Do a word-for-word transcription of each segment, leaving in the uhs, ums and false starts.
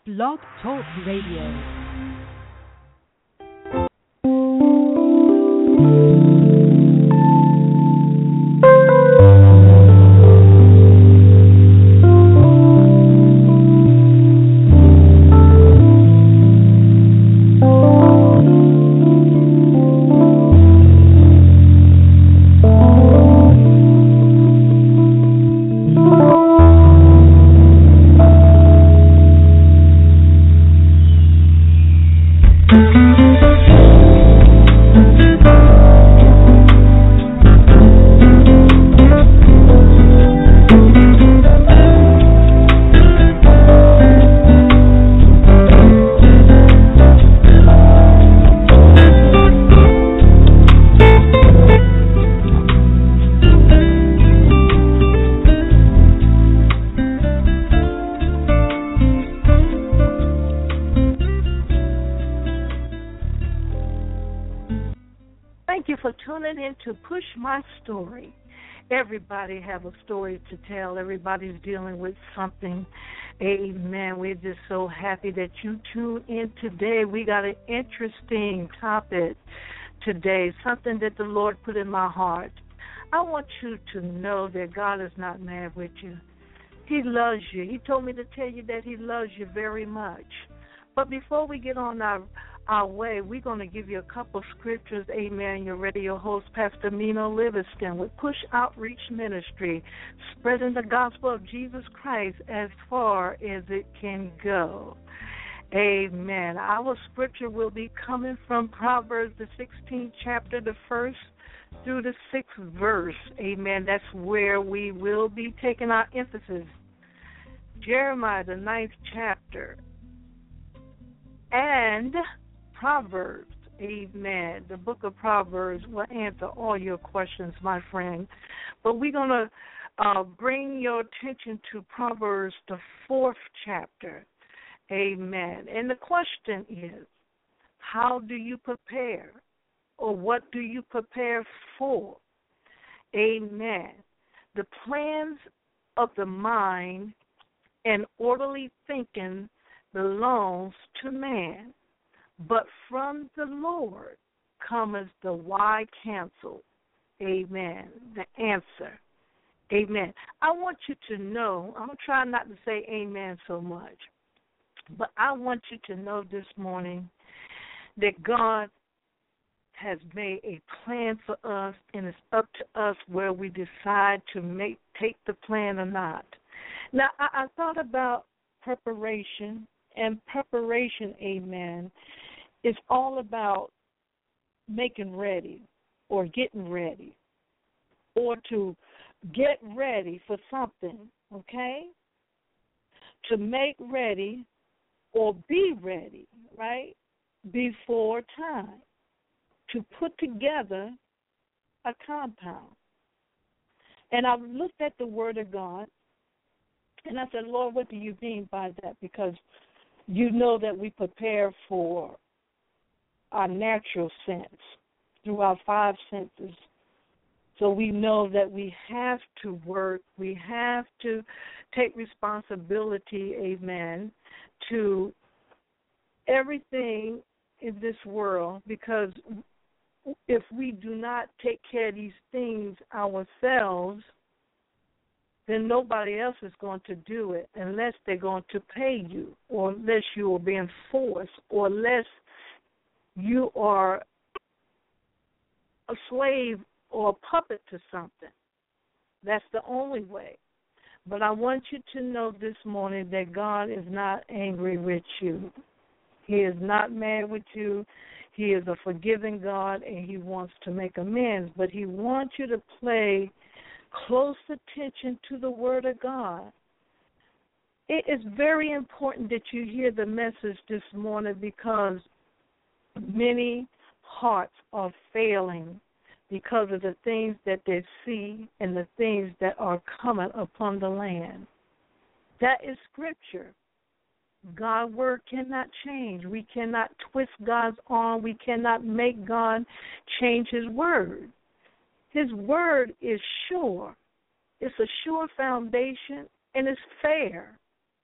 Blog Talk Radio. To push my story. Everybody have a story to tell. Everybody's dealing with something. Amen. We're just so happy that you tune in today. We got an interesting topic today, something that the Lord put in my heart. I want you to know that God is not mad with you. He loves you. He told me to tell you that he loves you very much. But before we get on our our way, we're going to give you a couple scriptures. Amen. Your radio host, Pastor Mino Livingston, with Push Outreach Ministry, spreading the gospel of Jesus Christ as far as it can go. Amen. Our scripture will be coming from Proverbs, the sixteenth chapter, the first through the sixth verse. Amen. That's where we will be taking our emphasis. Jeremiah, the ninth chapter, and Proverbs, amen. The book of Proverbs will answer all your questions, my friend. But we're going to uh, bring your attention to Proverbs, the fourth chapter, amen. And the question is, how do you prepare, or what do you prepare for? Amen. The plans of the mind and orderly thinking belongs to man, but from the Lord cometh the wise counsel. Amen. The answer. Amen. I want you to know, I'm trying not to say amen so much, but I want you to know this morning that God has made a plan for us, and it's up to us where we decide to make take the plan or not. Now, I, I thought about preparation, and preparation, amen, is all about making ready or getting ready or to get ready for something, okay? To make ready or be ready, right, before time. To put together a compound. And I've looked at the Word of God, and I said, Lord, what do you mean by that? Because you know that we prepare for our natural sense through our five senses. So we know that we have to work, we have to take responsibility, amen, to everything in this world, because if we do not take care of these things ourselves, then nobody else is going to do it unless they're going to pay you, or unless you are being forced, or unless you are a slave or a puppet to something. That's the only way. But I want you to know this morning that God is not angry with you. He is not mad with you. He is a forgiving God, and he wants to make amends. But he wants you to pay close attention to the Word of God. It is very important that you hear the message this morning, because many hearts are failing because of the things that they see and the things that are coming upon the land. That is Scripture. God's word cannot change. We cannot twist God's arm. We cannot make God change his word. His word is sure. It's a sure foundation, and it's fair.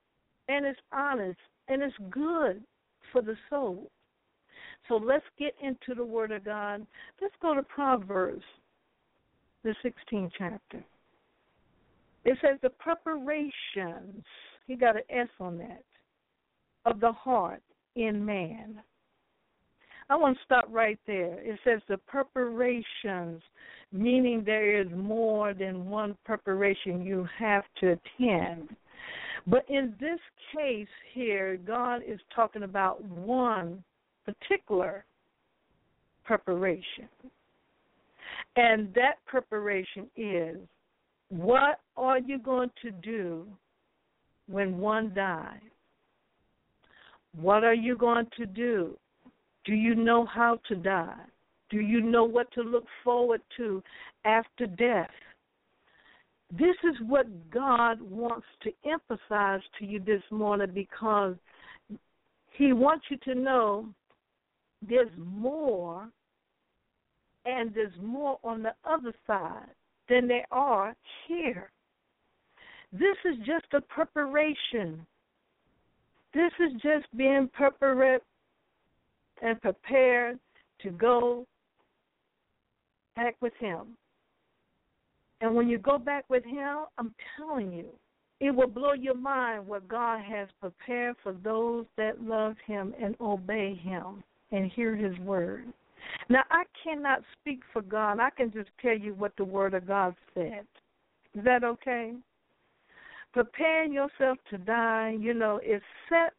and it's honest, and it's good for the soul. So let's get into the Word of God. Let's go to Proverbs, the sixteenth chapter. It says the preparations, he got an S on that, of the heart in man. I want to stop right there. It says the preparations, meaning there is more than one preparation you have to attend. But in this case here, God is talking about one particular preparation. And that preparation is, what are you going to do when one dies? What are you going to do? Do you know how to die? Do you know what to look forward to after death? This is what God wants to emphasize to you this morning, because he wants you to know there's more, and there's more on the other side than there are here. This is just a preparation. This is just being prepared and prepared to go back with him. And when you go back with him, I'm telling you, it will blow your mind what God has prepared for those that love him and obey him and hear his word. Now, I cannot speak for God. I can just tell you what the word of God said. Is that okay? Preparing yourself to die, you know, is set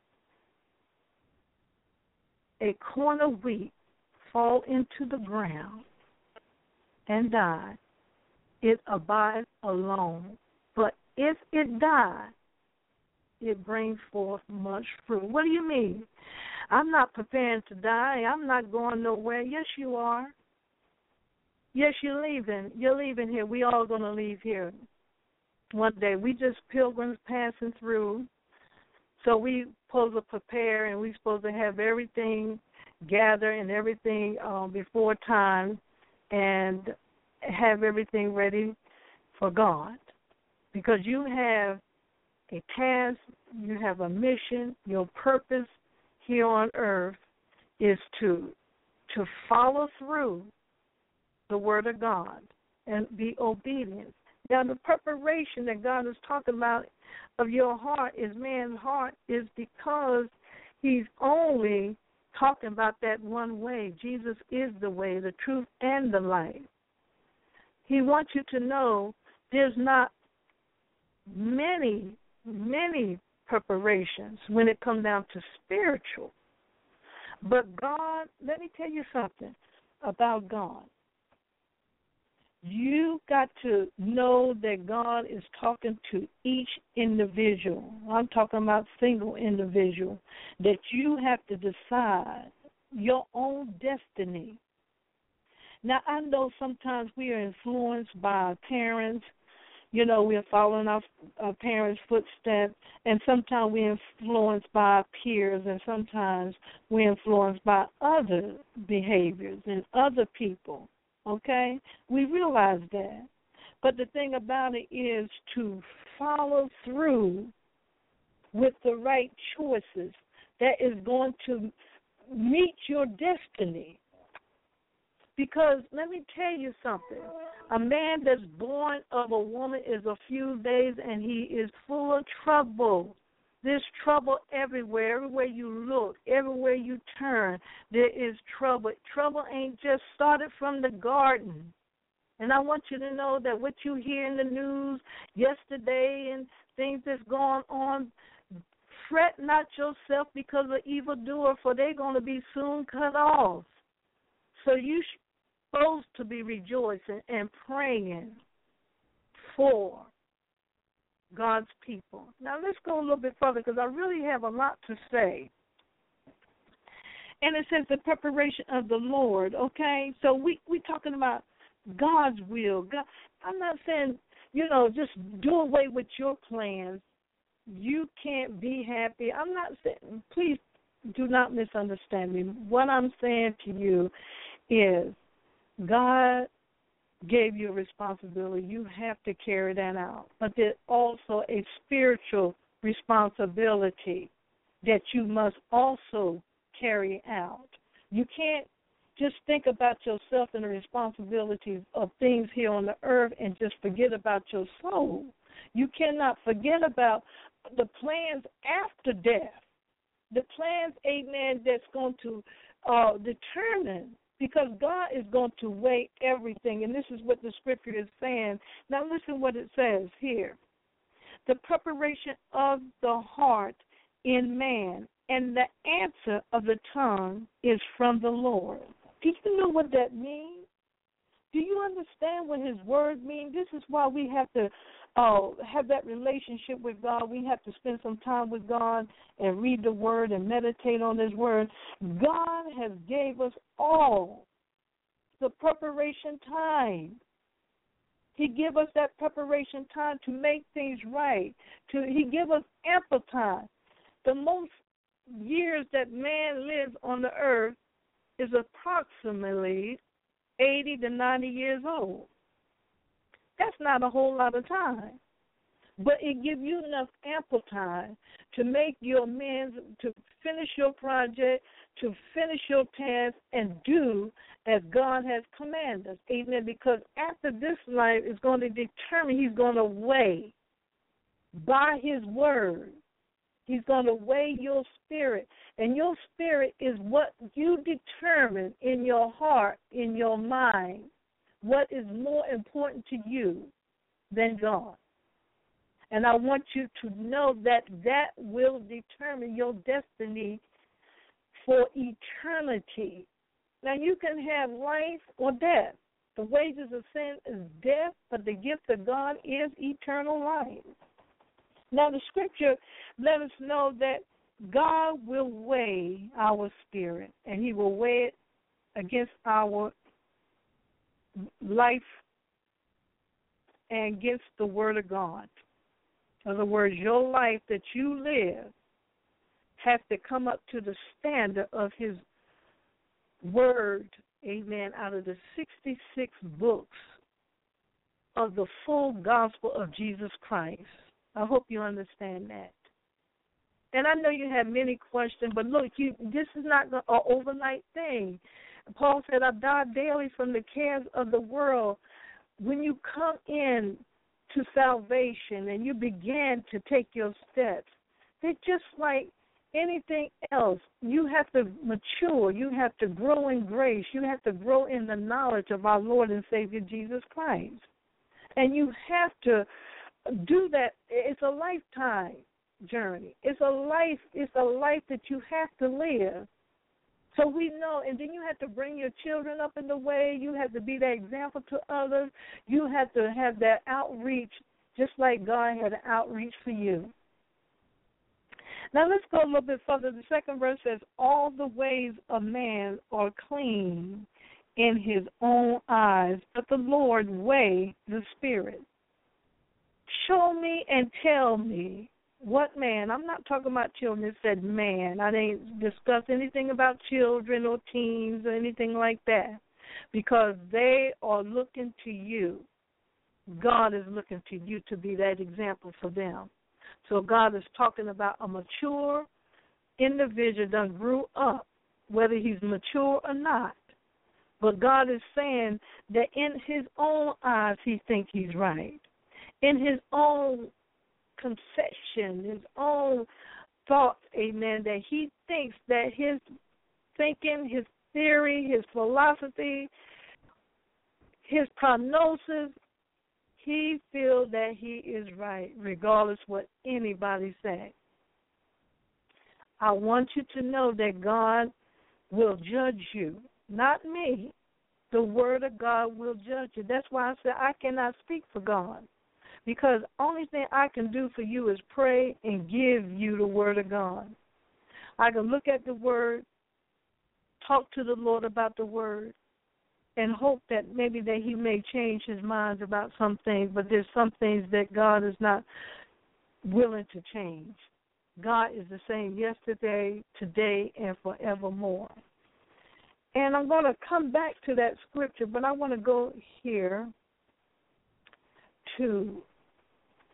a corn of wheat fall into the ground and die, it abides alone. But if it die, it brings forth much fruit. What do you mean? I'm not preparing to die. I'm not going nowhere. Yes, you are. Yes, you're leaving. You're leaving here. We all going to leave here one day. We just pilgrims passing through. So we supposed to prepare, and we supposed to have everything gathered and everything um, before time, and have everything ready for God. Because you have a task, you have a mission, your purpose here on earth is to to follow through the word of God and be obedient. Now, the preparation that God is talking about of your heart, is man's heart, is because he's only talking about that one way. Jesus is the way, the truth, and the life. He wants you to know there's not many, many preparations when it comes down to spiritual. But God, let me tell you something about God. You got to know that God is talking to each individual. I'm talking about single individual, that you have to decide your own destiny. Now, I know sometimes we are influenced by our parents. You know, we're following our, our parents' footsteps, and sometimes we're influenced by our peers, and sometimes we're influenced by other behaviors and other people. Okay? We realize that. But the thing about it is to follow through with the right choices that is going to meet your destiny. Because let me tell you something. A man that's born of a woman is a few days, and he is full of trouble. There's trouble everywhere. Everywhere you look, everywhere you turn, there is trouble. Trouble ain't just started from the garden. And I want you to know that what you hear in the news yesterday and things that's going on, fret not yourself because of evildoer, for they're going to be soon cut off. So you're supposed to be rejoicing and praying for God's people. Now, let's go a little bit further because I really have a lot to say. And it says the preparation of the Lord, okay? So we, we're talking about God's will. God, I'm not saying, you know, just do away with your plans. You can't be happy. I'm not saying, please do not misunderstand me. What I'm saying to you is God gave you a responsibility. You have to carry that out. But there's also a spiritual responsibility that you must also carry out. You can't just think about yourself and the responsibilities of things here on the earth and just forget about your soul. You cannot forget about the plans after death, the plans, amen, that's going to uh, determine, because God is going to weigh everything, and this is what the scripture is saying. Now listen what it says here. The preparation of the heart in man and the answer of the tongue is from the Lord. Do you know what that means? Do you understand what his word means? This is why we have to uh, have that relationship with God. We have to spend some time with God and read the word and meditate on his word. God has gave us all the preparation time. He give us that preparation time to make things right. To He give us ample time. The most years that man lives on the earth is approximately eighty to ninety years old. That's not a whole lot of time. But it gives you enough ample time to make your amends, to finish your project, to finish your task, and do as God has commanded us. Amen. Because after this life is going to determine, he's going to weigh by his word. He's going to weigh your spirit. And your spirit is what you determine in your heart, in your mind, what is more important to you than God. And I want you to know that that will determine your destiny for eternity. Now, you can have life or death. The wages of sin is death, but the gift of God is eternal life. Now, the scripture let us know that God will weigh our spirit, and he will weigh it against our life and against the word of God. In other words, your life that you live has to come up to the standard of his word, amen, out of the sixty-six books of the full gospel of Jesus Christ. I hope you understand that. And I know you have many questions, but look, you, this is not an overnight thing. Paul said, I die daily from the cares of the world. When you come in to salvation and you begin to take your steps, they're just like anything else. You have to mature. You have to grow in grace. You have to grow in the knowledge of our Lord and Savior Jesus Christ. And you have to do that. It's a lifetime journey. It's a life. It's a life that you have to live. So we know, and then you have to bring your children up in the way. You have to be that example to others. You have to have that outreach, just like God had an outreach for you. Now let's go a little bit further. The second verse says, all the ways of man are clean in his own eyes, but the Lord weigh the spirit. Show me and tell me what man. I'm not talking about children. It said man. I didn't discuss anything about children or teens or anything like that, because they are looking to you. God is looking to you to be that example for them. So God is talking about a mature individual that grew up, whether he's mature or not. But God is saying that in his own eyes he thinks he's right. In his own conception, his own thoughts, amen, that he thinks that his thinking, his theory, his philosophy, his prognosis, he feels that he is right, regardless what anybody says. I want you to know that God will judge you, not me. The word of God will judge you. That's why I said I cannot speak for God, because the only thing I can do for you is pray and give you the word of God. I can look at the word, talk to the Lord about the word, and hope that maybe that he may change his mind about some things, but there's some things that God is not willing to change. God is the same yesterday, today, and forevermore. And I'm going to come back to that scripture, but I want to go here to,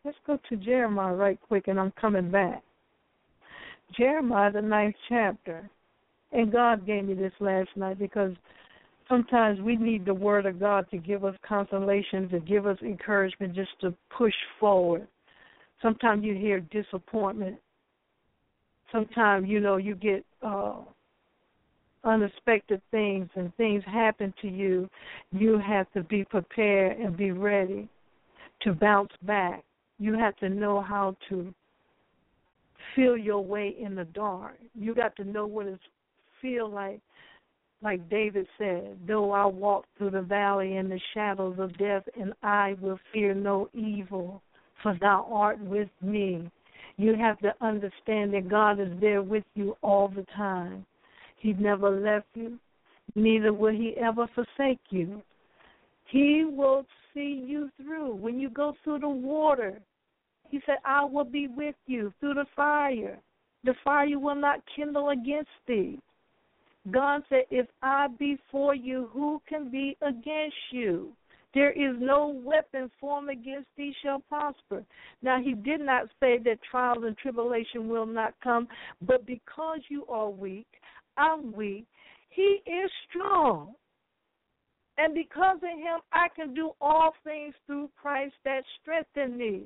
Let's go to Jeremiah right quick, and I'm coming back. Jeremiah, the ninth chapter. And God gave me this last night because sometimes we need the word of God to give us consolation, to give us encouragement, just to push forward. Sometimes you hear disappointment. Sometimes, you know, you get uh, unexpected things and things happen to you. You have to be prepared and be ready to bounce back. You have to know how to feel your way in the dark. You got to know what it feels like. Like David said, though I walk through the valley in the shadows of death, and I will fear no evil, for thou art with me. You have to understand that God is there with you all the time. He never left you, neither will he ever forsake you. He will see you through. When you go through the water, he said, I will be with you through the fire. The fire will not kindle against thee. God said, if I be for you, who can be against you? There is no weapon formed against thee shall prosper. Now, he did not say that trials and tribulation will not come, but because you are weak, I'm weak, he is strong. And because of him, I can do all things through Christ that strengthen me.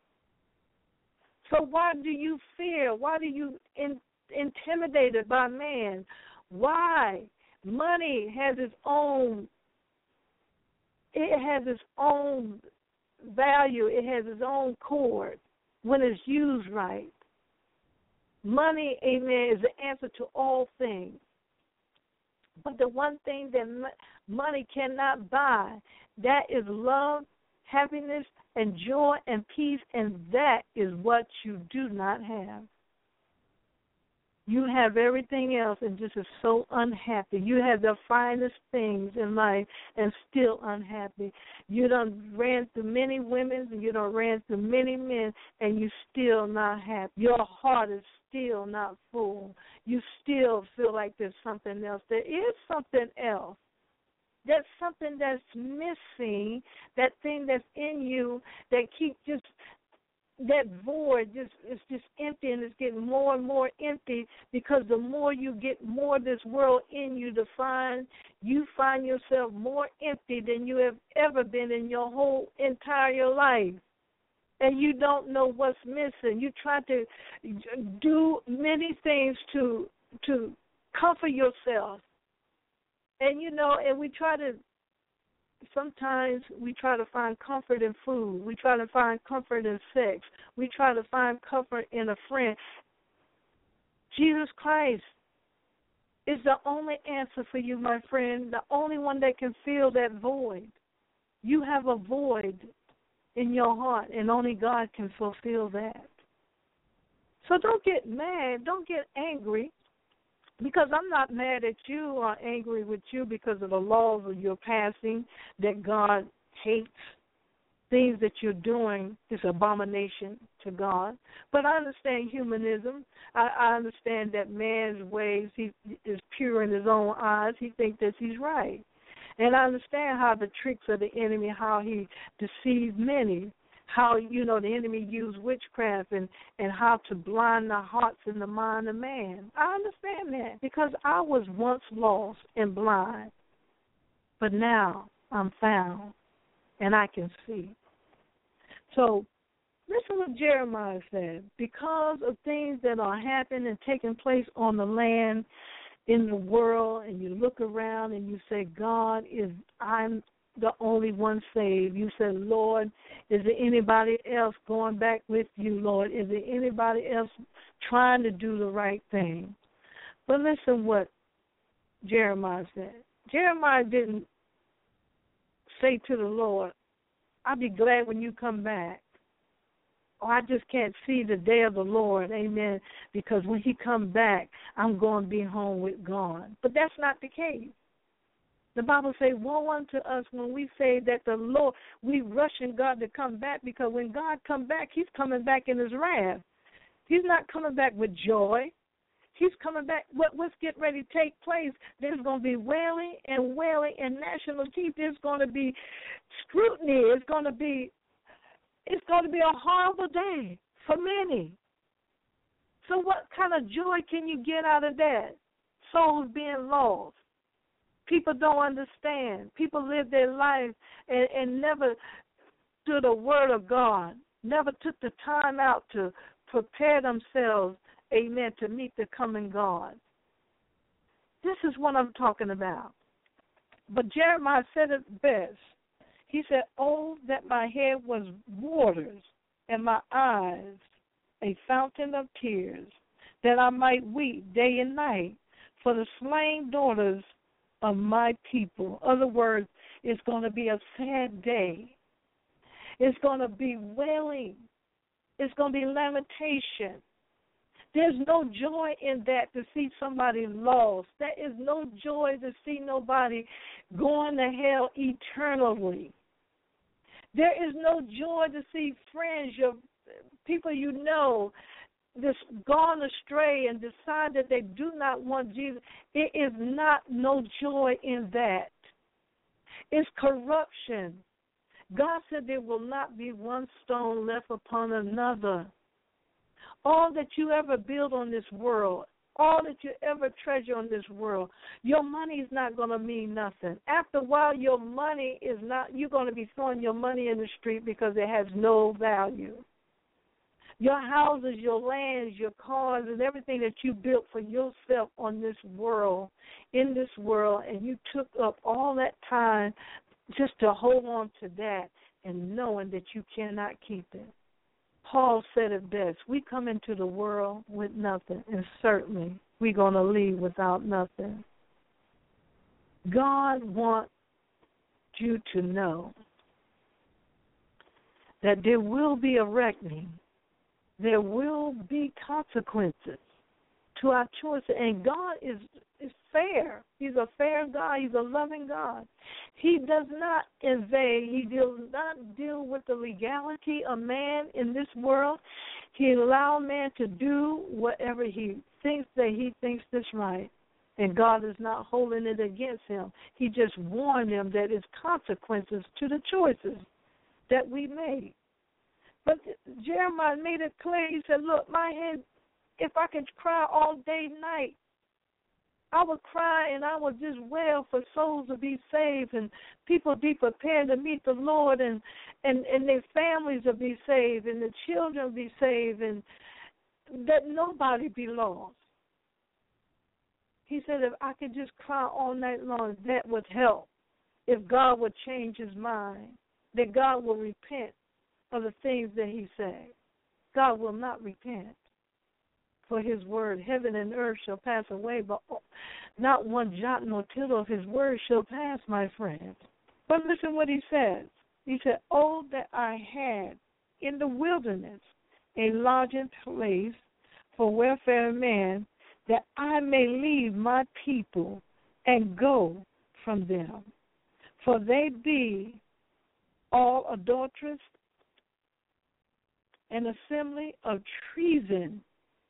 So why do you fear? Why do you in, intimidated by man? Why? Money has its own, it has its own value. It has its own cord when it's used right. Money, amen, is the answer to all things. But the one thing that money cannot buy, that is love, happiness, and joy and peace, and that is what you do not have. You have everything else and just is so unhappy. You have the finest things in life and still unhappy. You done ran through many women and you done ran through many men and you still not happy. Your heart is still not full. You still feel like there's something else. There is something else. There's something that's missing, that thing that's in you that keeps just, that void just is just empty, and it's getting more and more empty because the more you get more of this world in you to find, you find yourself more empty than you have ever been in your whole entire life. And you don't know what's missing. You try to do many things to to comfort yourself. And, you know, and we try to, sometimes we try to find comfort in food. We try to find comfort in sex. We try to find comfort in a friend. Jesus Christ is the only answer for you, my friend, the only one that can fill that void. You have a void in your heart, and only God can fulfill that. So don't get mad. Don't get angry. Because I'm not mad at you or angry with you because of the laws of your passing that God hates. Things that you're doing is abomination to God. But I understand humanism. I, I understand that man's ways, he is pure in his own eyes. He thinks that he's right. And I understand how the tricks of the enemy, how he deceives many, how, you know, the enemy used witchcraft and, and how to blind the hearts and the mind of man. I understand that because I was once lost and blind, but now I'm found and I can see. So listen what Jeremiah said. Because of things that are happening and taking place on the land, in the world, and you look around and you say, God, is I'm the only one saved. You said, Lord, is there anybody else going back with you, Lord? Is there anybody else trying to do the right thing? But listen what Jeremiah said. Jeremiah didn't say to the Lord, I'll be glad when you come back. Or I just can't see the day of the Lord, amen, because when he comes back, I'm going to be home with God. But that's not the case. The Bible says, woe unto us when we say that the Lord, we rushing God to come back, because when God comes back, he's coming back in his wrath. He's not coming back with joy. He's coming back. What, what's getting ready to take place, there's going to be wailing and wailing and national T V. There's going to be scrutiny. It's going to be it's going to be a horrible day for many. So what kind of joy can you get out of that? Souls being lost. People don't understand. People live their life and, and never do the word of God, never took the time out to prepare themselves, amen, to meet the coming God. This is what I'm talking about. But Jeremiah said it best. He said, oh, that my head was waters and my eyes a fountain of tears, that I might weep day and night for the slain daughters of my people. In other words, it's going to be a sad day. It's going to be wailing. It's going to be lamentation. There's no joy in that to see somebody lost. There is no joy to see nobody going to hell eternally. There is no joy to see friends, your people you know, just gone astray and decide that they do not want Jesus. It is not no joy in that. It's corruption. God said there will not be one stone left upon another. All that you ever build on this world, all that you ever treasure on this world, your money is not going to mean nothing. After a while, your money is not, you're going to be throwing your money in the street because it has no value. Your houses, your lands, your cars, and everything that you built for yourself on this world, in this world, and you took up all that time just to hold on to that and knowing that you cannot keep it. Paul said it best. We come into the world with nothing, and certainly we're going to leave without nothing. God wants you to know that there will be a reckoning. There will be consequences to our choices, and God is, is fair. He's a fair God. He's a loving God. He does not invade. He does not deal with the legality of man in this world. He allows man to do whatever he thinks that he thinks is right, and God is not holding it against him. He just warned them that it's consequences to the choices that we make. But Jeremiah made it clear. He said, look, my head, if I could cry all day, night, I would cry and I would just wail for souls to be saved and people be prepared to meet the Lord and, and, and their families will be saved and the children will be saved and that nobody be lost. He said if I could just cry all night long, that would help. If God would change his mind, that God will repent of the things that he said. God will not repent for his word. Heaven and earth shall pass away, but not one jot nor tittle of his word shall pass, my friends. But listen what he says. He said, oh, that I had in the wilderness a lodging place for welfare of man, that I may leave my people and go from them. For they be all adulterous, an assembly of treason.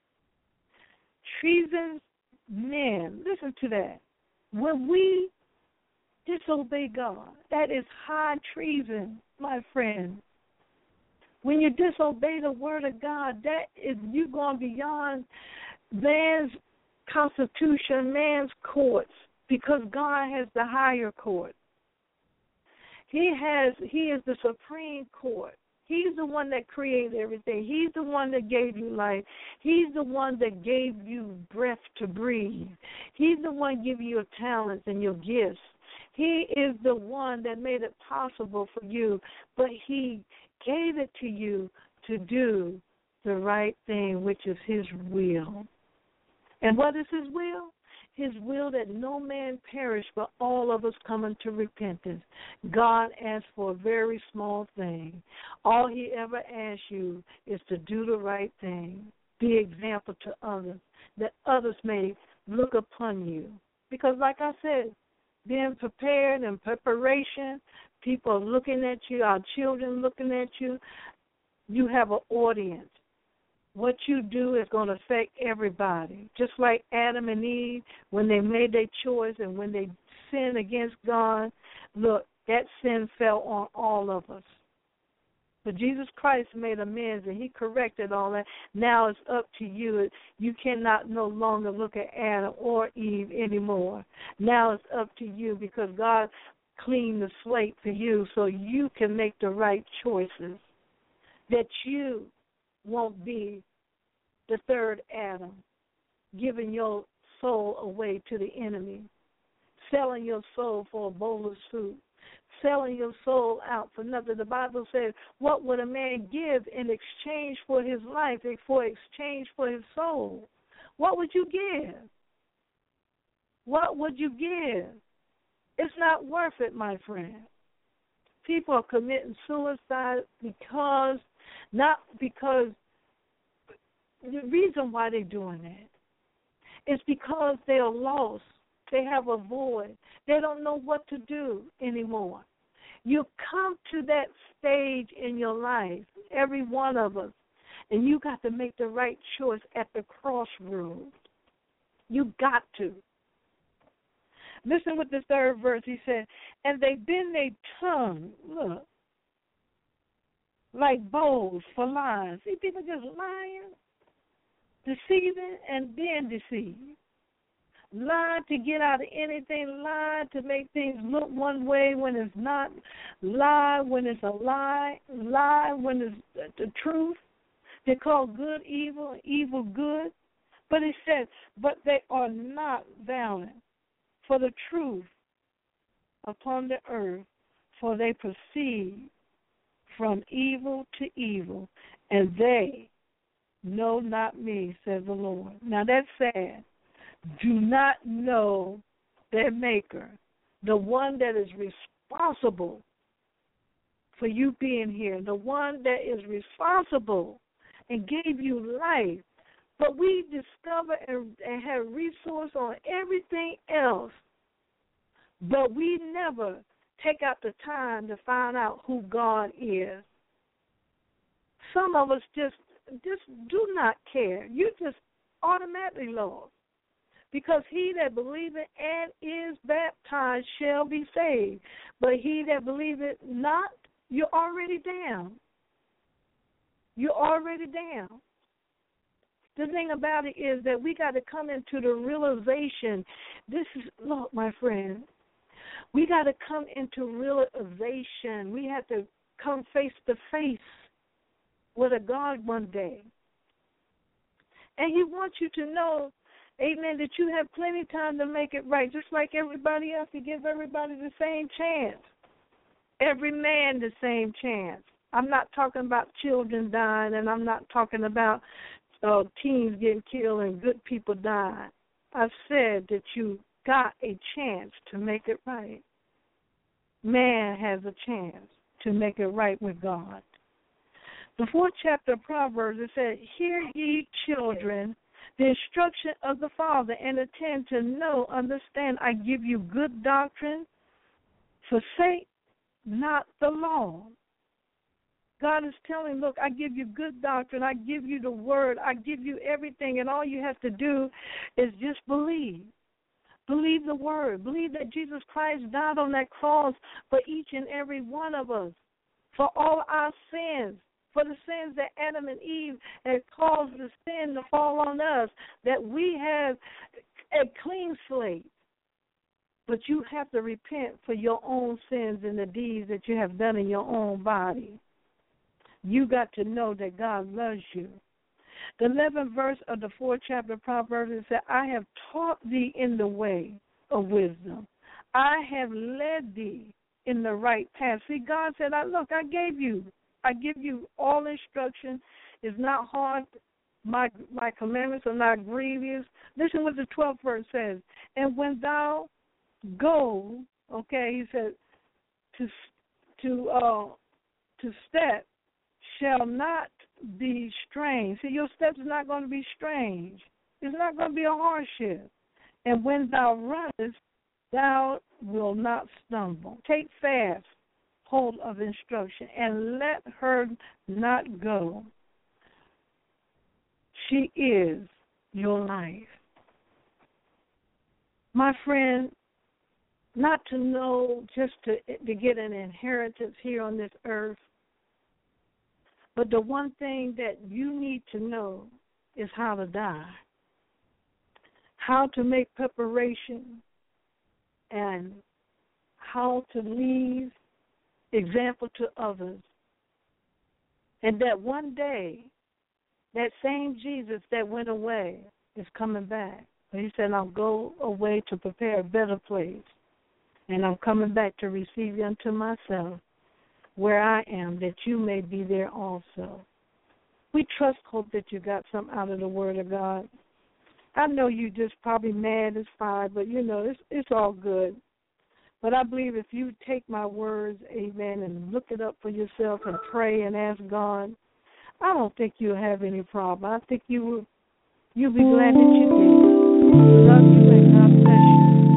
Treason men. Listen to that. When we disobey God, that is high treason, my friend. When you disobey the word of God, that is you going beyond man's constitution, man's courts, because God has the higher court. He has. He is the supreme court. He's the one that created everything. He's the one that gave you life. He's the one that gave you breath to breathe. He's the one giving you your talents and your gifts. He is the one that made it possible for you, but he gave it to you to do the right thing, which is his will. And what is his will? His will that no man perish, but all of us come into repentance. God asks for a very small thing. All he ever asks you is to do the right thing, be example to others, that others may look upon you. Because like I said, being prepared and preparation, people are looking at you, our children looking at you, you have an audience. What you do is going to affect everybody. Just like Adam and Eve, when they made their choice and when they sinned against God, look, that sin fell on all of us. But Jesus Christ made amends, and he corrected all that. Now it's up to you. You cannot no longer look at Adam or Eve anymore. Now it's up to you because God cleaned the slate for you so you can make the right choices, that you won't be the third Adam, giving your soul away to the enemy, selling your soul for a bowl of soup, selling your soul out for nothing. The Bible says, what would a man give in exchange for his life, for exchange for his soul? What would you give? What would you give? It's not worth it, my friend. People are committing suicide because, not because, the reason why they're doing that is because they are lost. They have a void. They don't know what to do anymore. You come to that stage in your life, every one of us, and you got to make the right choice at the crossroads. You got to. Listen with the third verse. He said, and they bend their tongue, look, like bows for lies. See, people just lying, deceiving, and being deceived. Lie to get out of anything, lie to make things look one way when it's not, lie when it's a lie, lie when it's the truth. They call good evil, evil good. But it says, but they are not valiant for the truth upon the earth, for they proceed from evil to evil, and they know not me, says the Lord. Now that's sad. Do not know their maker, the one that is responsible for you being here, the one that is responsible and gave you life. But we discover and, and have resource on everything else, but we never take out the time to find out who God is. Some of us just just do not care. You just automatically lost. Because he that believeth and is baptized shall be saved. But he that believeth not, you're already down. You're already down. The thing about it is that we got to come into the realization, this is, look, my friend, we got to come into realization. We have to come face to face with a God one day. And he wants you to know, amen, that you have plenty of time to make it right, just like everybody else, to give everybody the same chance. Every man the same chance. I'm not talking about children dying, and I'm not talking about uh, teens getting killed and good people dying. I said that you got a chance to make it right. Man has a chance to make it right with God. The fourth chapter of Proverbs, it said, hear ye children, the instruction of the Father, and attend to know, understand, I give you good doctrine, forsake not the law. God is telling, look, I give you good doctrine, I give you the word, I give you everything, and all you have to do is just believe. Believe the word. Believe that Jesus Christ died on that cross for each and every one of us, for all our sins, for the sins that Adam and Eve had caused the sin to fall on us, that we have a clean slate. But you have to repent for your own sins and the deeds that you have done in your own body. You got to know that God loves you. The eleventh verse of the fourth chapter of Proverbs says, I have taught thee in the way of wisdom. I have led thee in the right path. See, God said, I look, I gave you. I give you all instruction. It's not hard. My my commandments are not grievous. Listen what the twelfth verse says. And when thou go, okay, he said, to to uh to step shall not be strange. See, your steps are not going to be strange. It's not going to be a hardship. And when thou runnest, thou wilt not stumble. Take fast hold of instruction and let her not go. She is your life. My friend, not to know just to, to get an inheritance here on this earth, But the one thing that you need to know is how to die, how to make preparation, and how to leave example to others. And that one day, that same Jesus that went away is coming back. He said, I'll go away to prepare a better place, and I'm coming back to receive you unto myself, where I am, that you may be there also. We trust, hope that you got something out of the Word of God. I know you just probably mad as fire, but, you know, it's, it's all good. But I believe if you take my words, amen, and look it up for yourself and pray and ask God, I don't think you'll have any problem. I think you will, you'll be glad that you did. Love you and God bless you.